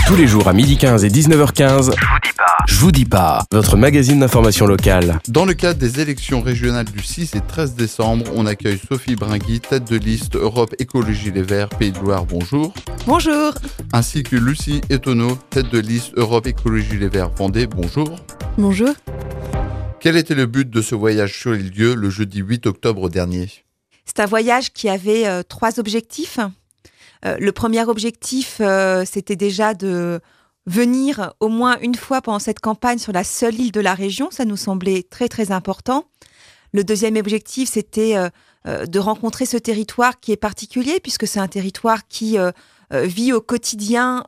Tous les jours à 12h15 et 19h15, Je vous dis pas, votre magazine d'information locale. Dans le cadre des élections régionales du 6 et 13 décembre, on accueille Sophie Bringui, tête de liste Europe Écologie Les Verts, Pays de Loire, bonjour. Bonjour. Ainsi que Lucie Etonneau, tête de liste Europe Écologie Les Verts, Vendée, bonjour. Bonjour. Quel était le but de ce voyage sur les lieux le jeudi 8 octobre dernier ? C'est un voyage qui avait 3 objectifs. Le premier objectif, c'était déjà de venir au moins une fois pendant cette campagne sur la seule île de la région. Ça nous semblait très, très important. Le deuxième objectif, c'était de rencontrer ce territoire qui est particulier, puisque c'est un territoire qui vit au quotidien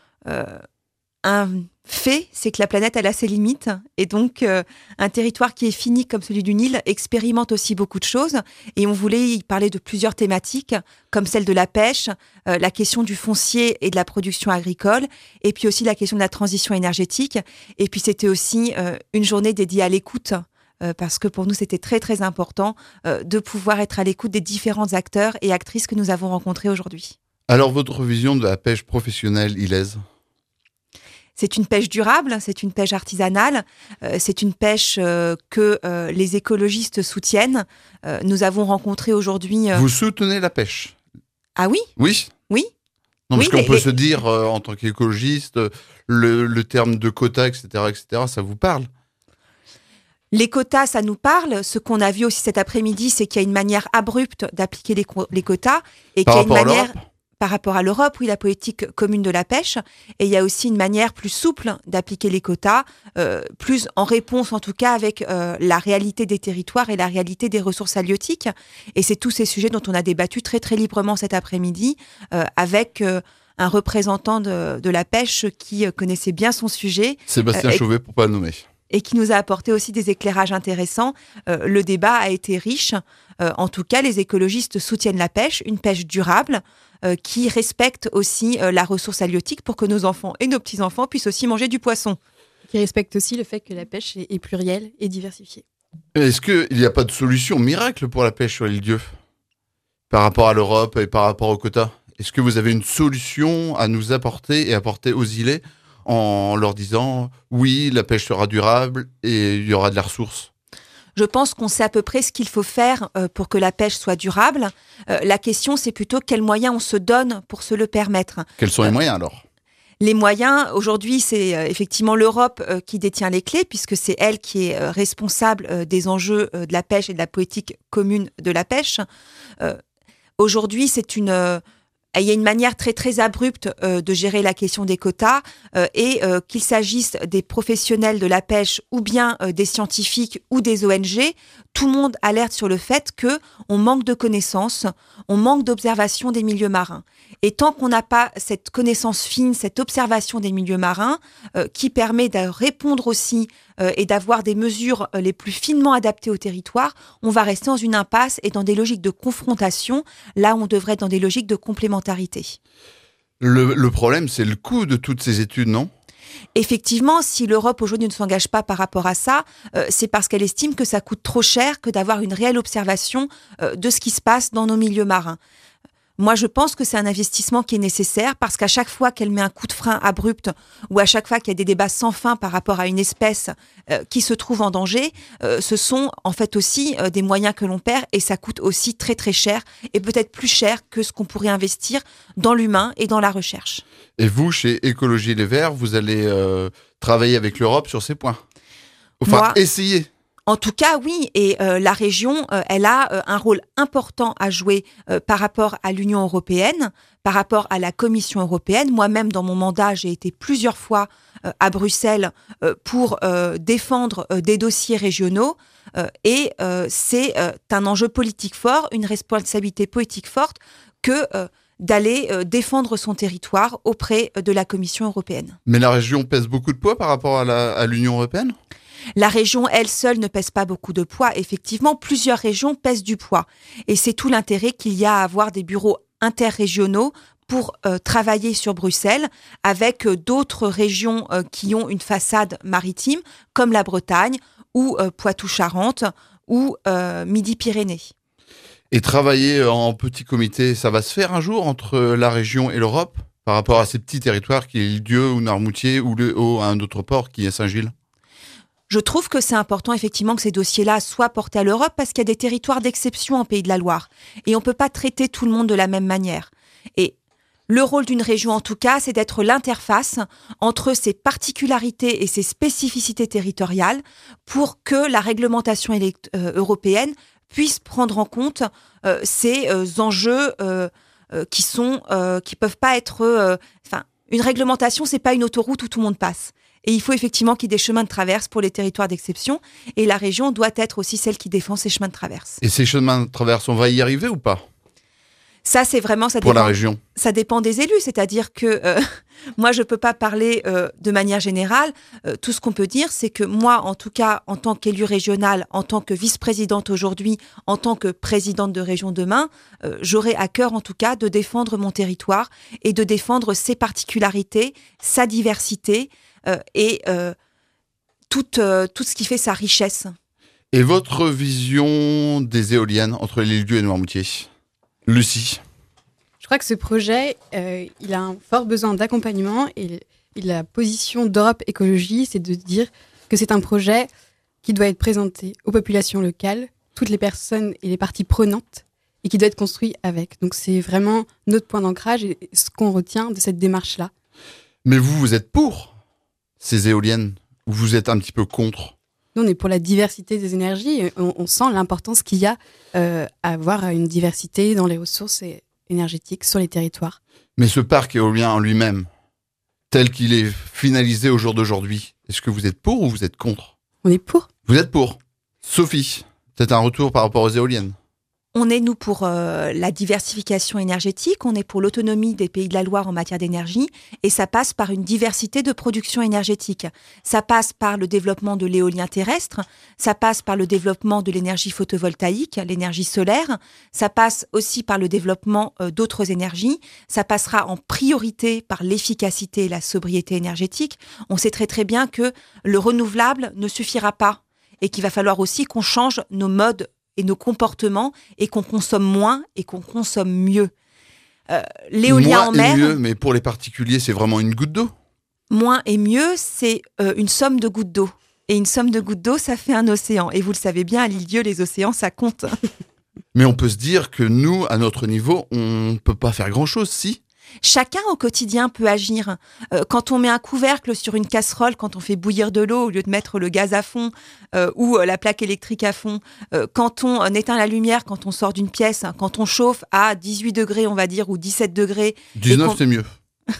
un fait, c'est que la planète, elle a ses limites. Et donc, un territoire qui est fini comme celui d'une île expérimente aussi beaucoup de choses. Et on voulait y parler de plusieurs thématiques, comme celle de la pêche, la question du foncier et de la production agricole, et puis aussi la question de la transition énergétique. Et puis, c'était aussi une journée dédiée à l'écoute, parce que pour nous, c'était très, très important de pouvoir être à l'écoute des différents acteurs et actrices que nous avons rencontrés aujourd'hui. Alors, votre vision de la pêche professionnelle ilaise ? C'est une pêche durable, c'est une pêche artisanale, c'est une pêche que les écologistes soutiennent. Nous avons rencontré aujourd'hui... Vous soutenez la pêche ? Ah oui ? Oui ? Oui. Non, parce Oui, qu'on peut se dire, en tant qu'écologiste, le terme de quota, etc., ça vous parle ? Les quotas, ça nous parle. Ce qu'on a vu aussi cet après-midi, c'est qu'il y a une manière abrupte d'appliquer les quotas. Et Par qu'il y a une rapport à manière... Par rapport à l'Europe, oui, la politique commune de la pêche. Et il y a aussi une manière plus souple d'appliquer les quotas, plus en réponse en tout cas avec la réalité des territoires et la réalité des ressources halieutiques. Et c'est tous ces sujets dont on a débattu très très librement cet après-midi avec un représentant de la pêche qui connaissait bien son sujet. Sébastien Chauvet, pour pas le nommer. Et qui nous a apporté aussi des éclairages intéressants. Le débat a été riche. En tout cas, les écologistes soutiennent la pêche, une pêche durable, qui respecte aussi la ressource halieutique pour que nos enfants et nos petits-enfants puissent aussi manger du poisson. Qui respecte aussi le fait que la pêche est plurielle et diversifiée. Est-ce qu'il n'y a pas de solution miracle pour la pêche sur l'île Dieu par rapport à l'Europe et par rapport aux quotas ? Est-ce que vous avez une solution à nous apporter et apporter aux îlets en leur disant « oui, la pêche sera durable et il y aura de la ressource » ? Je pense qu'on sait à peu près ce qu'il faut faire pour que la pêche soit durable. La question, c'est plutôt quels moyens on se donne pour se le permettre. Quels sont les moyens alors ? Les moyens, aujourd'hui, c'est effectivement l'Europe qui détient les clés, puisque c'est elle qui est responsable des enjeux de la pêche et de la politique commune de la pêche. Aujourd'hui, il y a une manière très très abrupte de gérer la question des quotas et qu'il s'agisse des professionnels de la pêche ou bien des scientifiques ou des ONG, tout le monde alerte sur le fait que on manque de connaissances, on manque d'observation des milieux marins. Et tant qu'on n'a pas cette connaissance fine, cette observation des milieux marins qui permet de répondre aussi et d'avoir des mesures les plus finement adaptées au territoire, on va rester dans une impasse et dans des logiques de confrontation, là où on devrait être dans des logiques de complémentarité. Le problème, c'est le coût de toutes ces études, non ? Effectivement, si l'Europe aujourd'hui ne s'engage pas par rapport à ça, c'est parce qu'elle estime que ça coûte trop cher que d'avoir une réelle observation de ce qui se passe dans nos milieux marins. Moi, je pense que c'est un investissement qui est nécessaire parce qu'à chaque fois qu'elle met un coup de frein abrupt ou à chaque fois qu'il y a des débats sans fin par rapport à une espèce qui se trouve en danger, ce sont en fait aussi des moyens que l'on perd et ça coûte aussi très très cher et peut-être plus cher que ce qu'on pourrait investir dans l'humain et dans la recherche. Et vous, chez Écologie Les Verts, vous allez travailler avec l'Europe sur ces points ? Enfin, Moi, essayer. En tout cas, oui, et la région, elle a un rôle important à jouer par rapport à l'Union européenne, par rapport à la Commission européenne. Moi-même, dans mon mandat, j'ai été plusieurs fois à Bruxelles pour défendre des dossiers régionaux et c'est un enjeu politique fort, une responsabilité politique forte que d'aller défendre son territoire auprès de la Commission européenne. Mais la région pèse beaucoup de poids par rapport à l'Union européenne ? La région, elle seule, ne pèse pas beaucoup de poids. Effectivement, plusieurs régions pèsent du poids. Et c'est tout l'intérêt qu'il y a à avoir des bureaux interrégionaux pour travailler sur Bruxelles avec d'autres régions qui ont une façade maritime, comme la Bretagne ou Poitou-Charentes ou Midi-Pyrénées. Et travailler en petit comité, ça va se faire un jour entre la région et l'Europe ? par rapport à ces petits territoires qui est l'Île-Dieu ou Noirmoutier ou un autre port qui est Saint-Gilles? Je trouve que c'est important effectivement que ces dossiers-là soient portés à l'Europe parce qu'il y a des territoires d'exception en Pays de la Loire. Et on ne peut pas traiter tout le monde de la même manière. Et le rôle d'une région, en tout cas, c'est d'être l'interface entre ses particularités et ses spécificités territoriales pour que la réglementation européenne puisse prendre en compte ces enjeux qui peuvent pas être... une réglementation, c'est pas une autoroute où tout le monde passe. Et il faut effectivement qu'il y ait des chemins de traverse pour les territoires d'exception. Et la région doit être aussi celle qui défend ces chemins de traverse. Et ces chemins de traverse, on va y arriver ou pas? Ça, c'est vraiment... Pour la région. Ça dépend des élus. C'est-à-dire que moi, je ne peux pas parler de manière générale. Tout ce qu'on peut dire, c'est que moi, en tout cas, en tant qu'élue régionale, en tant que vice-présidente aujourd'hui, en tant que présidente de région demain, j'aurai à cœur, en tout cas, de défendre mon territoire et de défendre ses particularités, sa diversité et tout ce qui fait sa richesse. Et votre vision des éoliennes entre l'Île-Dieu et Noirmoutier, Lucie? Je crois que ce projet, il a un fort besoin d'accompagnement et la position d'Europe Écologie, c'est de dire que c'est un projet qui doit être présenté aux populations locales, toutes les personnes et les parties prenantes, et qui doit être construit avec. Donc c'est vraiment notre point d'ancrage et ce qu'on retient de cette démarche-là. Mais vous êtes pour ces éoliennes ou vous êtes un petit peu contre? Nous, on est pour la diversité des énergies. Et on sent l'importance qu'il y a à avoir une diversité dans les ressources énergétiques sur les territoires. Mais ce parc éolien en lui-même, tel qu'il est finalisé au jour d'aujourd'hui, est-ce que vous êtes pour ou vous êtes contre? On est pour. Vous êtes pour. Sophie, peut-être un retour par rapport aux éoliennes? On est, nous, pour la diversification énergétique, on est pour l'autonomie des Pays de la Loire en matière d'énergie, et ça passe par une diversité de production énergétique. Ça passe par le développement de l'éolien terrestre, ça passe par le développement de l'énergie photovoltaïque, l'énergie solaire, ça passe aussi par le développement d'autres énergies, ça passera en priorité par l'efficacité et la sobriété énergétique. On sait très très bien que le renouvelable ne suffira pas, et qu'il va falloir aussi qu'on change nos modes et nos comportements, et qu'on consomme moins et qu'on consomme mieux. L'éolien en mer... mieux, mais pour les particuliers, c'est vraiment une goutte d'eau? Moins et mieux, c'est une somme de gouttes d'eau. Et une somme de gouttes d'eau, ça fait un océan. Et vous le savez bien, à l'Île-Dieu, les océans, ça compte. Mais on peut se dire que nous, à notre niveau, on ne peut pas faire grand-chose, si? Chacun au quotidien peut agir. Quand on met un couvercle sur une casserole, quand on fait bouillir de l'eau au lieu de mettre le gaz à fond ou la plaque électrique à fond, quand on éteint la lumière, quand on sort d'une pièce, quand on chauffe à 18 degrés, on va dire, ou 17 degrés. 19, c'est mieux.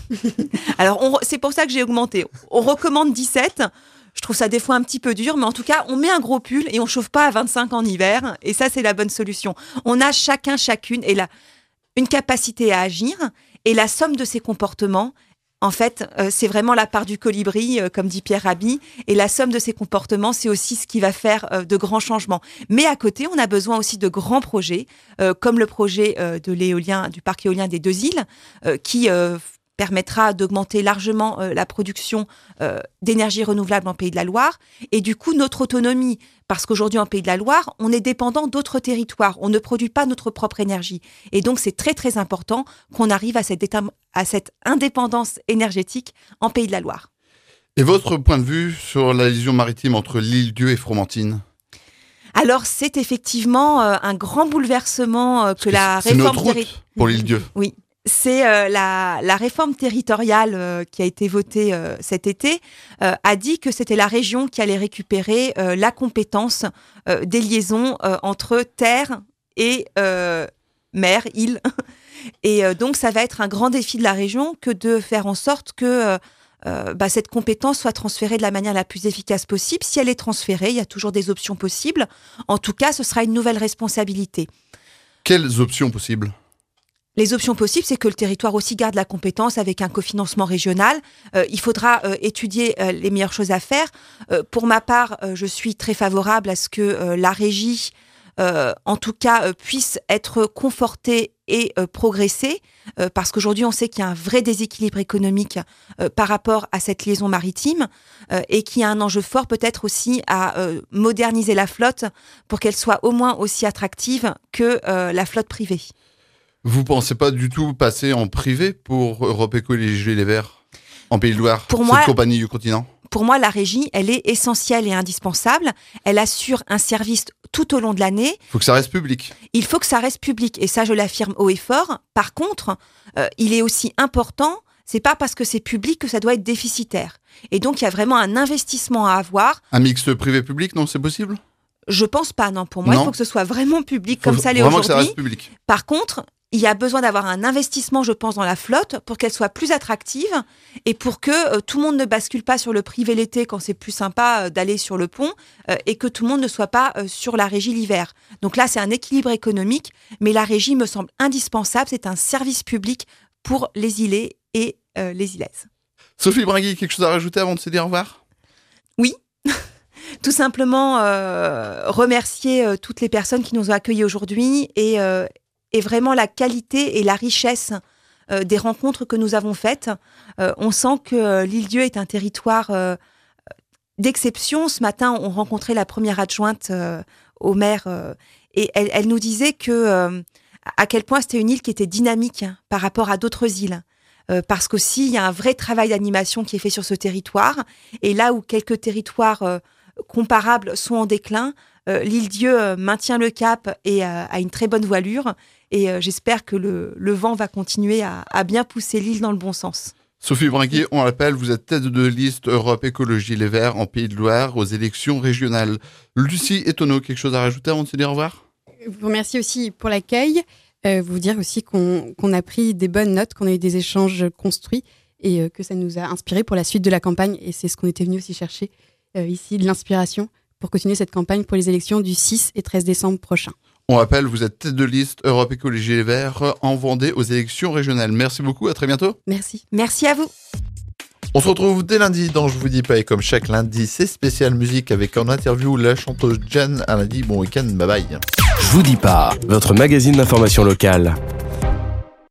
Alors, c'est pour ça que j'ai augmenté. On recommande 17. Je trouve ça des fois un petit peu dur, mais en tout cas, on met un gros pull et on chauffe pas à 25 en hiver. Et ça, c'est la bonne solution. On a chacune une capacité à agir. Et la somme de ces comportements, en fait, c'est vraiment la part du colibri, comme dit Pierre Rabhi. Et la somme de ces comportements, c'est aussi ce qui va faire de grands changements. Mais à côté, on a besoin aussi de grands projets, comme le projet de l'éolien, du parc éolien des Deux Îles, qui permettra d'augmenter largement la production d'énergie renouvelable en Pays de la Loire. Et du coup, notre autonomie, parce qu'aujourd'hui en Pays de la Loire, on est dépendant d'autres territoires. On ne produit pas notre propre énergie. Et donc, c'est très, très important qu'on arrive à cette indépendance énergétique en Pays de la Loire. Et votre point de vue sur la liaison maritime entre l'Île-Dieu et Fromentine? Alors, c'est effectivement un grand bouleversement que la réforme... C'est notre route pour l'Île-Dieu. Oui. C'est la réforme territoriale qui a été votée cet été a dit que c'était la région qui allait récupérer la compétence des liaisons entre terre et mer, île. Et donc, ça va être un grand défi de la région que de faire en sorte que cette compétence soit transférée de la manière la plus efficace possible. Si elle est transférée, il y a toujours des options possibles. En tout cas, ce sera une nouvelle responsabilité. Quelles options possibles ? Les options possibles, c'est que le territoire aussi garde la compétence avec un cofinancement régional. Il faudra étudier les meilleures choses à faire. Pour ma part, je suis très favorable à ce que la régie, en tout cas, puisse être confortée et progresser, parce qu'aujourd'hui, on sait qu'il y a un vrai déséquilibre économique par rapport à cette liaison maritime et qu'il y a un enjeu fort peut-être aussi à moderniser la flotte pour qu'elle soit au moins aussi attractive que la flotte privée. Vous pensez pas du tout passer en privé pour Europe Écologie Les Verts en Pays de Loire, cette compagnie du continent? Pour moi, la régie, elle est essentielle et indispensable. Elle assure un service tout au long de l'année. Il faut que ça reste public. Il faut que ça reste public, et ça, je l'affirme haut et fort. Par contre, il est aussi important, c'est pas parce que c'est public que ça doit être déficitaire. Et donc, il y a vraiment un investissement à avoir. Un mix privé-public, non, c'est possible? Je pense pas, non. Pour moi, il faut que ce soit vraiment public, comme ça l'est aujourd'hui. Vraiment que ça reste public. Par contre, il y a besoin d'avoir un investissement, je pense, dans la flotte pour qu'elle soit plus attractive et pour que tout le monde ne bascule pas sur le privé l'été quand c'est plus sympa d'aller sur le pont et que tout le monde ne soit pas sur la régie l'hiver. Donc là, c'est un équilibre économique, mais la régie me semble indispensable. C'est un service public pour les îlets et les îlaises. Sophie Bringui, quelque chose à rajouter avant de se dire au revoir? Oui. Tout simplement remercier toutes les personnes qui nous ont accueillis aujourd'hui et vraiment la qualité et la richesse des rencontres que nous avons faites. On sent que l'Île-Dieu est un territoire d'exception. Ce matin, on rencontrait la première adjointe au maire et elle nous disait à quel point c'était une île qui était dynamique par rapport à d'autres îles. Parce qu'aussi, il y a un vrai travail d'animation qui est fait sur ce territoire. Et là où quelques territoires comparables sont en déclin, l'Île-Dieu maintient le cap et a une très bonne voilure. Et j'espère que le vent va continuer à bien pousser l'île dans le bon sens. Sophie Bringui, on l'appelle, vous êtes tête de liste Europe Écologie Les Verts en Pays de Loire aux élections régionales. Lucie Etonneau, quelque chose à rajouter avant de se dire au revoir? Je vous remercie aussi pour l'accueil. Vous dire aussi qu'on a pris des bonnes notes, qu'on a eu des échanges construits et que ça nous a inspiré pour la suite de la campagne. Et c'est ce qu'on était venu aussi chercher ici, de l'inspiration pour continuer cette campagne pour les élections du 6 et 13 décembre prochain. On rappelle, vous êtes tête de liste Europe Écologie Les Verts en Vendée aux élections régionales. Merci beaucoup, à très bientôt. Merci. Merci à vous. On se retrouve dès lundi dans Je vous dis pas, et comme chaque lundi, c'est spécial musique avec en interview la chanteuse Jeanne. À lundi, bon week-end, bye bye. Je vous dis pas, votre magazine d'information locale.